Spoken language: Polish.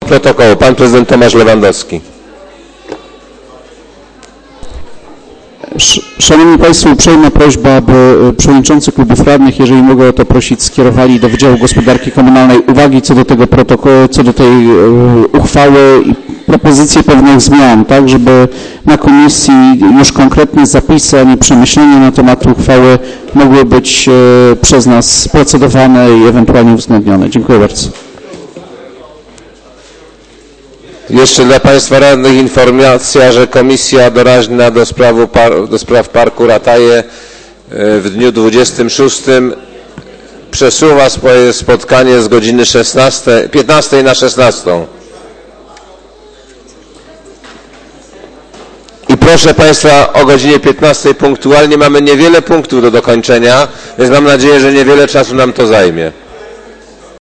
protokołu. Pan prezydent Tomasz Lewandowski. Szanowni Państwo, uprzejma prośba, aby przewodniczący klubów radnych, jeżeli mogę o to prosić, skierowali do Wydziału Gospodarki Komunalnej uwagi co do tego protokołu, co do tej uchwały i propozycje pewnych zmian, tak, żeby na komisji już konkretne zapisy, a nie przemyślenia na temat uchwały mogły być przez nas procedowane i ewentualnie uwzględnione. Dziękuję bardzo. Jeszcze dla Państwa radnych informacja, że Komisja Doraźna do spraw Parku Rataje w dniu 26 przesuwa swoje spotkanie z godziny 15 na 16. I proszę Państwa, o godzinie 15 punktualnie mamy niewiele punktów do dokończenia, więc mam nadzieję, że niewiele czasu nam to zajmie.